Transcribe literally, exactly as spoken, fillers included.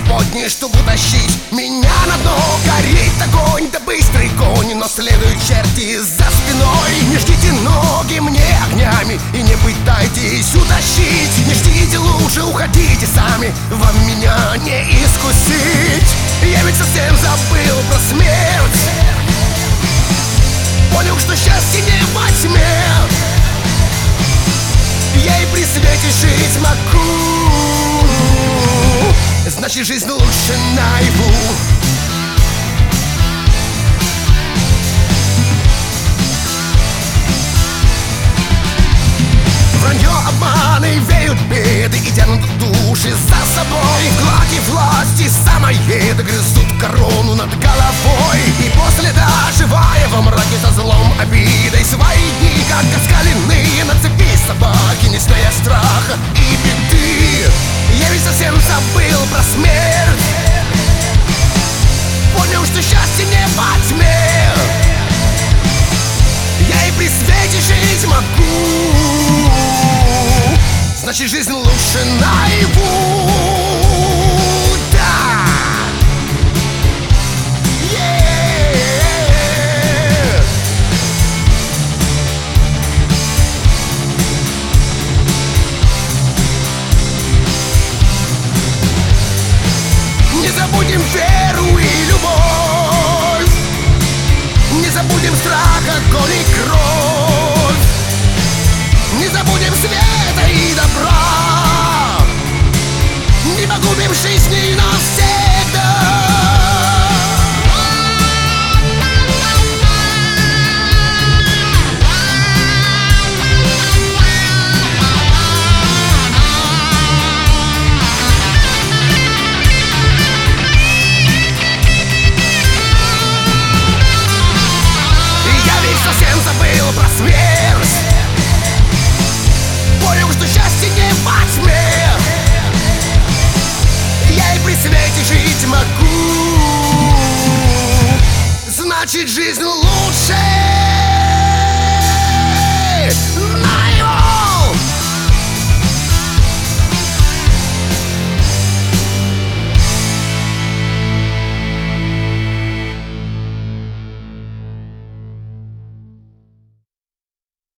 подней, чтобы утащить меня на дно. Горит огонь, да быстрый конь, но следуют черти за спиной. Не жгите ноги мне огнями и не пытайтесь утащить. Не ждите, лучше уходите сами, вам меня не искусить. Я ведь совсем забыл про смерть, понял, что счастье не во тьме. Я и при свете жить могу, значит, жизнь лучше наяву. Вранье, обманы веют беды и тянут души за собой. Глади власти самоеды грызут корону над головой. И после доживая во мраке со злом обидой свои дни, как оскаленные на цепи собаки, не зная страха и беды. Я ведь совсем забыл про смерть, понял, что счастье не во тьме. Я и при свете жить могу, значит, жизнь лучше наяву. Да! Yeah! Не забудем веру и любовь, не забудем страх, огонь и кровь, не забудем света и добра, не погубим жизни навсегда. Совсем забыл про смерть, понял, что счастье не во тьме. Я и при свете жить могу, значит, жизнь лучше.